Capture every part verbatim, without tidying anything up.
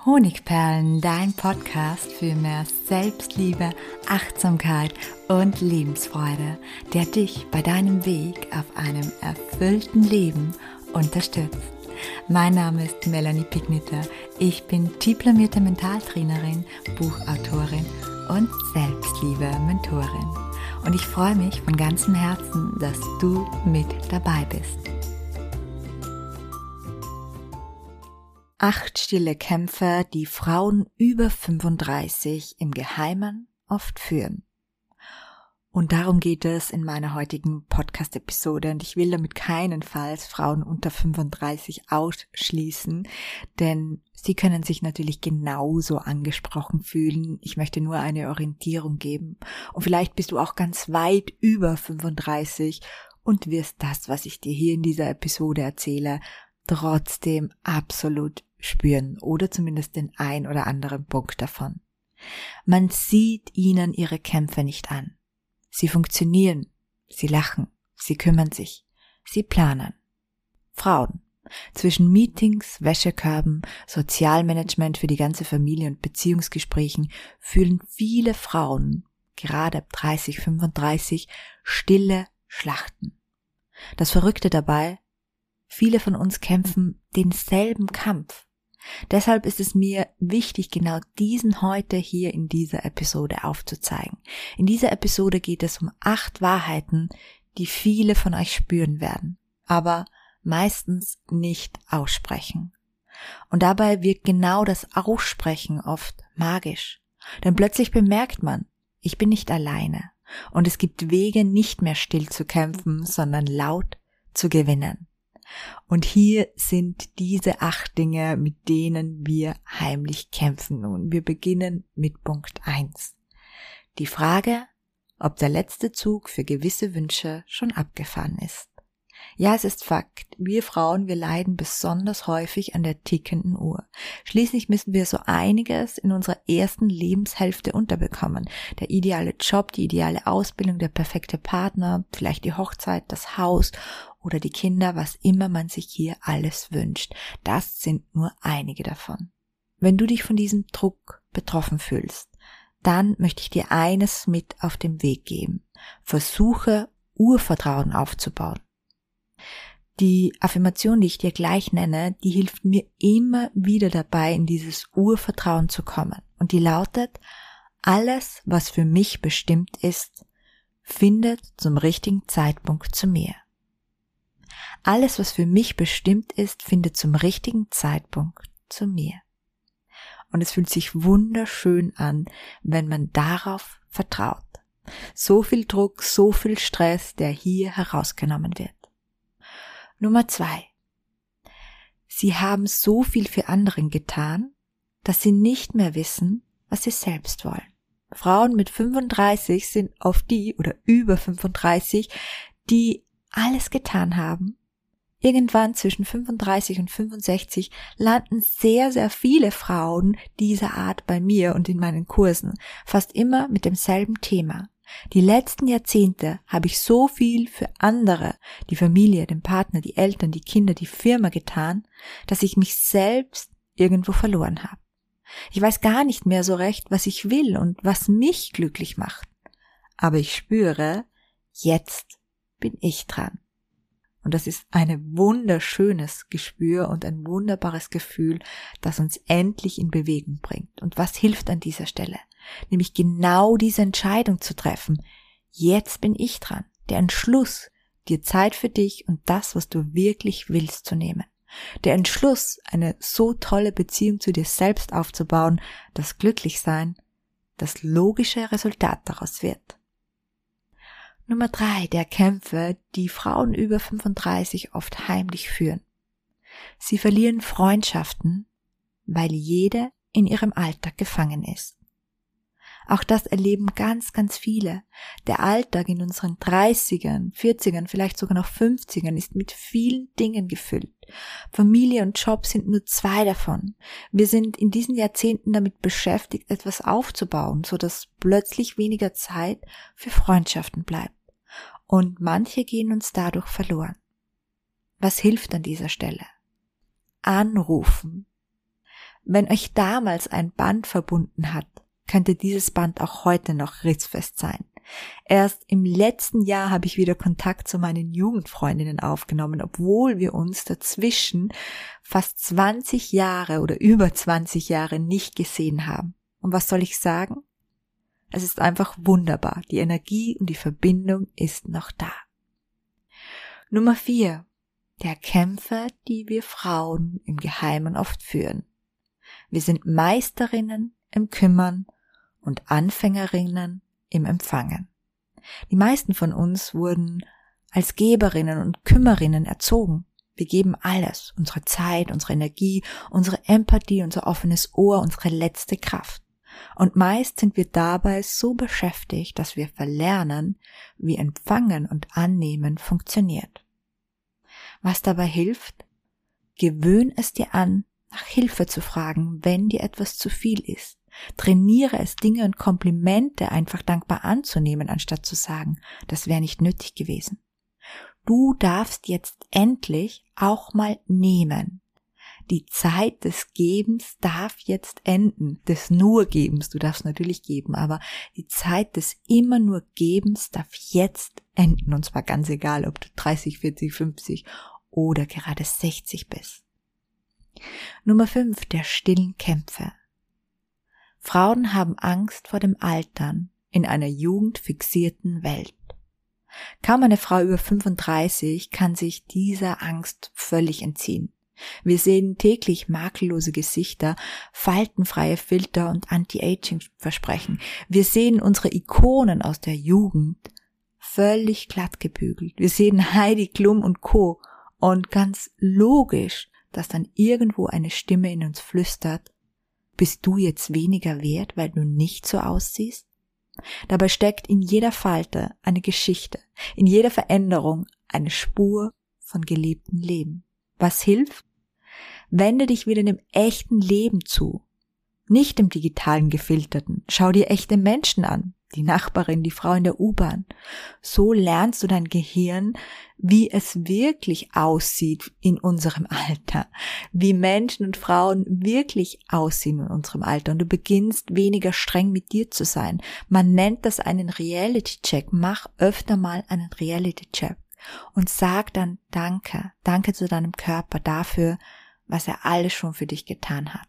Honigperlen, dein Podcast für mehr Selbstliebe, Achtsamkeit und Lebensfreude, der dich bei deinem Weg auf einem erfüllten Leben unterstützt. Mein Name ist Melanie Pigniter. Ich bin diplomierte Mentaltrainerin, Buchautorin und Selbstliebe-Mentorin. Und ich freue mich von ganzem Herzen, dass du mit dabei bist. Acht stille Kämpfe, die Frauen über fünfunddreißig im Geheimen oft führen. Und darum geht es in meiner heutigen Podcast-Episode. Und ich will damit keinenfalls Frauen unter fünfunddreißig ausschließen, denn sie können sich natürlich genauso angesprochen fühlen. Ich möchte nur eine Orientierung geben. Und vielleicht bist du auch ganz weit über fünfunddreißig und wirst das, was ich dir hier in dieser Episode erzähle, trotzdem absolut spüren oder zumindest den ein oder anderen Punkt davon. Man sieht ihnen ihre Kämpfe nicht an. Sie funktionieren, sie lachen, sie kümmern sich, sie planen. Frauen. Zwischen Meetings, Wäschekörben, Sozialmanagement für die ganze Familie und Beziehungsgesprächen fühlen viele Frauen, gerade ab dreißig, fünfunddreißig, stille Schlachten. Das Verrückte dabei: viele von uns kämpfen denselben Kampf. Deshalb ist es mir wichtig, genau diesen heute hier in dieser Episode aufzuzeigen. In dieser Episode geht es um acht Wahrheiten, die viele von euch spüren werden, aber meistens nicht aussprechen. Und dabei wirkt genau das Aussprechen oft magisch. Denn plötzlich bemerkt man, ich bin nicht alleine. Und es gibt Wege, nicht mehr still zu kämpfen, sondern laut zu gewinnen. Und hier sind diese acht Dinge, mit denen wir heimlich kämpfen. Und wir beginnen mit Punkt eins. Die Frage, ob der letzte Zug für gewisse Wünsche schon abgefahren ist. Ja, es ist Fakt. Wir Frauen, wir leiden besonders häufig an der tickenden Uhr. Schließlich müssen wir so einiges in unserer ersten Lebenshälfte unterbekommen. Der ideale Job, die ideale Ausbildung, der perfekte Partner, vielleicht die Hochzeit, das Haus oder die Kinder, was immer man sich hier alles wünscht. Das sind nur einige davon. Wenn du dich von diesem Druck betroffen fühlst, dann möchte ich dir eines mit auf den Weg geben. Versuche, Urvertrauen aufzubauen. Die Affirmation, die ich dir gleich nenne, die hilft mir immer wieder dabei, in dieses Urvertrauen zu kommen. Und die lautet: alles, was für mich bestimmt ist, findet zum richtigen Zeitpunkt zu mir. Alles, was für mich bestimmt ist, findet zum richtigen Zeitpunkt zu mir. Und es fühlt sich wunderschön an, wenn man darauf vertraut. So viel Druck, so viel Stress, der hier herausgenommen wird. Nummer zwei. Sie haben so viel für anderen getan, dass sie nicht mehr wissen, was sie selbst wollen. Frauen mit fünfunddreißig sind oft die oder über fünfunddreißig, die alles getan haben. Irgendwann zwischen fünfunddreißig und fünfundsechzig landen sehr, sehr viele Frauen dieser Art bei mir und in meinen Kursen, fast immer mit demselben Thema. Die letzten Jahrzehnte habe ich so viel für andere, die Familie, den Partner, die Eltern, die Kinder, die Firma getan, dass ich mich selbst irgendwo verloren habe. Ich weiß gar nicht mehr so recht, was ich will und was mich glücklich macht. Aber ich spüre, jetzt bin ich dran. Und das ist ein wunderschönes Gespür und ein wunderbares Gefühl, das uns endlich in Bewegung bringt. Und was hilft an dieser Stelle? Nämlich genau diese Entscheidung zu treffen. Jetzt bin ich dran. Der Entschluss, dir Zeit für dich und das, was du wirklich willst, zu nehmen. Der Entschluss, eine so tolle Beziehung zu dir selbst aufzubauen, dass Glücklichsein das logische Resultat daraus wird. Nummer drei, der Kämpfe, die Frauen über fünfunddreißig oft heimlich führen. Sie verlieren Freundschaften, weil jede in ihrem Alltag gefangen ist. Auch das erleben ganz, ganz viele. Der Alltag in unseren dreißigern, vierzigern, vielleicht sogar noch fünfzigern ist mit vielen Dingen gefüllt. Familie und Job sind nur zwei davon. Wir sind in diesen Jahrzehnten damit beschäftigt, etwas aufzubauen, so dass plötzlich weniger Zeit für Freundschaften bleibt. Und manche gehen uns dadurch verloren. Was hilft an dieser Stelle? Anrufen. Wenn euch damals ein Band verbunden hat, könnte dieses Band auch heute noch ritzfest sein. Erst im letzten Jahr habe ich wieder Kontakt zu meinen Jugendfreundinnen aufgenommen, obwohl wir uns dazwischen fast zwanzig Jahre oder über zwanzig Jahre nicht gesehen haben. Und was soll ich sagen? Es ist einfach wunderbar. Die Energie und die Verbindung ist noch da. Nummer vier. Der Kämpfe, die wir Frauen im Geheimen oft führen. Wir sind Meisterinnen im Kümmern und Anfängerinnen im Empfangen. Die meisten von uns wurden als Geberinnen und Kümmerinnen erzogen. Wir geben alles, unsere Zeit, unsere Energie, unsere Empathie, unser offenes Ohr, unsere letzte Kraft. Und meist sind wir dabei so beschäftigt, dass wir verlernen, wie Empfangen und Annehmen funktioniert. Was dabei hilft? Gewöhn es dir an, nach Hilfe zu fragen, wenn dir etwas zu viel ist. Trainiere es, Dinge und Komplimente einfach dankbar anzunehmen, anstatt zu sagen, das wäre nicht nötig gewesen. Du darfst jetzt endlich auch mal nehmen. Die Zeit des Gebens darf jetzt enden, des nur Gebens, du darfst natürlich geben, aber die Zeit des immer nur Gebens darf jetzt enden, und zwar ganz egal, ob du dreißig, vierzig, fünfzig oder gerade sechzig bist. Nummer fünf, der stillen Kämpfe. Frauen haben Angst vor dem Altern in einer jugendfixierten Welt. Kaum eine Frau über fünfunddreißig kann sich dieser Angst völlig entziehen. Wir sehen täglich makellose Gesichter, faltenfreie Filter und Anti-Aging-Versprechen. Wir sehen unsere Ikonen aus der Jugend völlig glatt gebügelt. Wir sehen Heidi Klum und Co. Und ganz logisch, dass dann irgendwo eine Stimme in uns flüstert, bist du jetzt weniger wert, weil du nicht so aussiehst? Dabei steckt in jeder Falte eine Geschichte, in jeder Veränderung eine Spur von gelebtem Leben. Was hilft? Wende dich wieder dem echten Leben zu, nicht dem digitalen gefilterten. Schau dir echte Menschen an, die Nachbarin, die Frau in der U-Bahn. So lernst du dein Gehirn, wie es wirklich aussieht in unserem Alter, wie Menschen und Frauen wirklich aussehen in unserem Alter, und du beginnst weniger streng mit dir zu sein. Man nennt das einen Reality-Check. Mach öfter mal einen Reality-Check und sag dann Danke, danke zu deinem Körper dafür, was er alles schon für dich getan hat.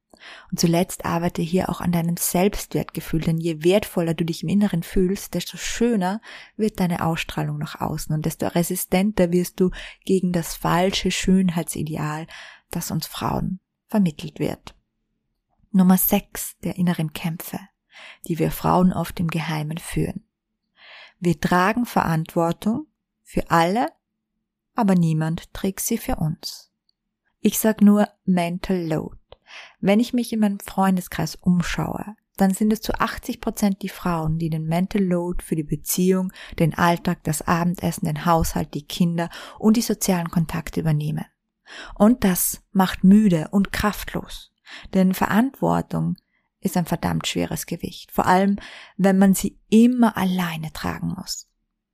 Und zuletzt arbeite hier auch an deinem Selbstwertgefühl, denn je wertvoller du dich im Inneren fühlst, desto schöner wird deine Ausstrahlung nach außen und desto resistenter wirst du gegen das falsche Schönheitsideal, das uns Frauen vermittelt wird. Nummer sechs, der inneren Kämpfe, die wir Frauen oft im Geheimen führen. Wir tragen Verantwortung für alle, aber niemand trägt sie für uns. Ich sag nur Mental Load. Wenn ich mich in meinem Freundeskreis umschaue, dann sind es zu achtzig Prozent die Frauen, die den Mental Load für die Beziehung, den Alltag, das Abendessen, den Haushalt, die Kinder und die sozialen Kontakte übernehmen. Und das macht müde und kraftlos, denn Verantwortung ist ein verdammt schweres Gewicht, vor allem wenn man sie immer alleine tragen muss.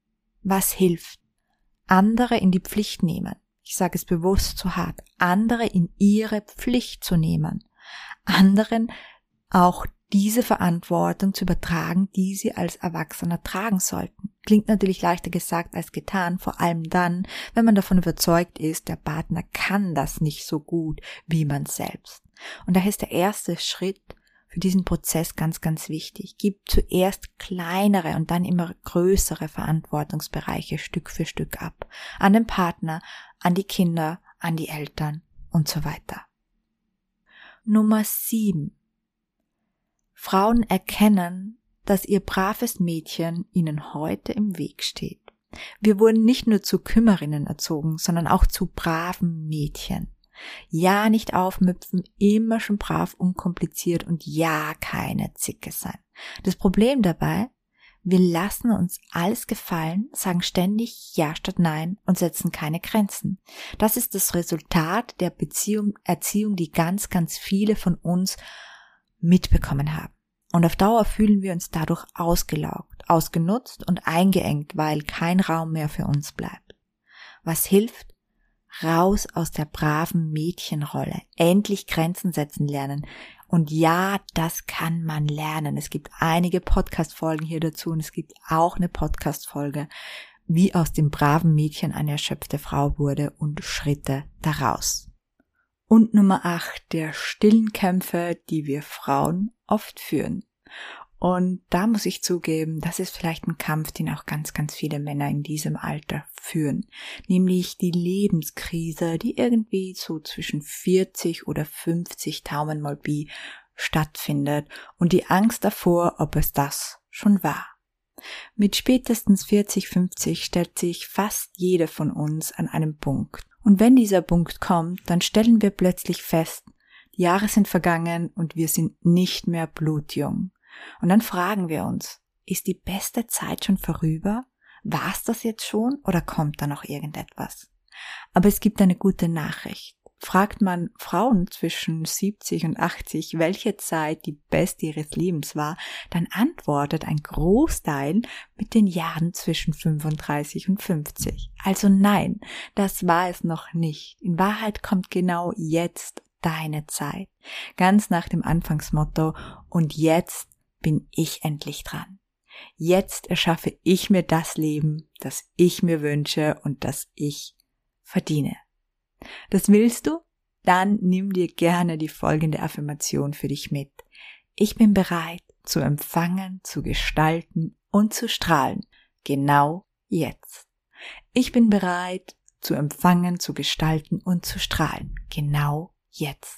Was hilft? Andere in die Pflicht nehmen. Ich sage es bewusst zu hart, andere in ihre Pflicht zu nehmen, anderen auch diese Verantwortung zu übertragen, die sie als Erwachsener tragen sollten. Klingt natürlich leichter gesagt als getan, vor allem dann, wenn man davon überzeugt ist, der Partner kann das nicht so gut wie man selbst. Und daher ist der erste Schritt für diesen Prozess ganz, ganz wichtig. Gib zuerst kleinere und dann immer größere Verantwortungsbereiche Stück für Stück ab. An den Partner, an die Kinder, an die Eltern und so weiter. Nummer sieben. Frauen erkennen, dass ihr braves Mädchen ihnen heute im Weg steht. Wir wurden nicht nur zu Kümmerinnen erzogen, sondern auch zu braven Mädchen. Ja, nicht aufmüpfen, immer schon brav, unkompliziert und ja, keine Zicke sein. Das Problem dabei, wir lassen uns alles gefallen, sagen ständig Ja statt Nein und setzen keine Grenzen. Das ist das Resultat der Beziehung, Erziehung, die ganz, ganz viele von uns mitbekommen haben. Und auf Dauer fühlen wir uns dadurch ausgelaugt, ausgenutzt und eingeengt, weil kein Raum mehr für uns bleibt. Was hilft? raus aus der braven Mädchenrolle, endlich Grenzen setzen lernen. Und ja, das kann man lernen. Es gibt einige Podcast-Folgen hier dazu und es gibt auch eine Podcast-Folge, wie aus dem braven Mädchen eine erschöpfte Frau wurde und Schritte daraus. Und Nummer acht, der stillen Kämpfe, die wir Frauen oft führen. Und da muss ich zugeben, das ist vielleicht ein Kampf, den auch ganz, ganz viele Männer in diesem Alter führen. Nämlich die Lebenskrise, die irgendwie so zwischen vierzig oder fünfzig Daumen mal Pi stattfindet und die Angst davor, ob es das schon war. Mit spätestens vierzig, fünfzig stellt sich fast jede von uns an einem Punkt. Und wenn dieser Punkt kommt, dann stellen wir plötzlich fest, die Jahre sind vergangen und wir sind nicht mehr blutjung. Und dann fragen wir uns, ist die beste Zeit schon vorüber? War's das jetzt schon oder kommt da noch irgendetwas? Aber es gibt eine gute Nachricht. Fragt man Frauen zwischen siebzig und achtzig, welche Zeit die beste ihres Lebens war, dann antwortet ein Großteil mit den Jahren zwischen fünfunddreißig und fünfzig. Also nein, das war es noch nicht. In Wahrheit kommt genau jetzt deine Zeit. Ganz nach dem Anfangsmotto, und jetzt bin ich endlich dran. Jetzt erschaffe ich mir das Leben, das ich mir wünsche und das ich verdiene. Das willst du? Dann nimm dir gerne die folgende Affirmation für dich mit. Ich bin bereit zu empfangen, zu gestalten und zu strahlen. Genau jetzt. Ich bin bereit zu empfangen, zu gestalten und zu strahlen. Genau jetzt.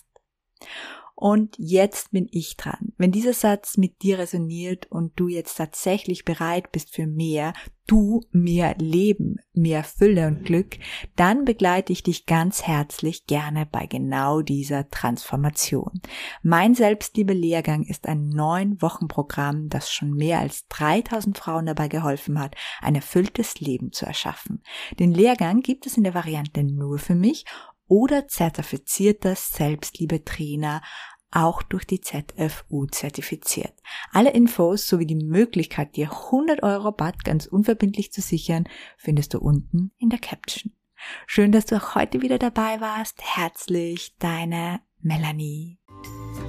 Und jetzt bin ich dran. Wenn dieser Satz mit dir resoniert und du jetzt tatsächlich bereit bist für mehr, du mehr Leben, mehr Fülle und Glück, dann begleite ich dich ganz herzlich gerne bei genau dieser Transformation. Mein Selbstliebe-Lehrgang ist ein neun Wochen Programm, das schon mehr als dreitausend Frauen dabei geholfen hat, ein erfülltes Leben zu erschaffen. Den Lehrgang gibt es in der Variante nur für mich oder zertifizierter Selbstliebe-Trainer, auch durch die Z F U zertifiziert. Alle Infos sowie die Möglichkeit, dir hundert Euro Rabatt ganz unverbindlich zu sichern, findest du unten in der Caption. Schön, dass du auch heute wieder dabei warst. Herzlich, deine Melanie.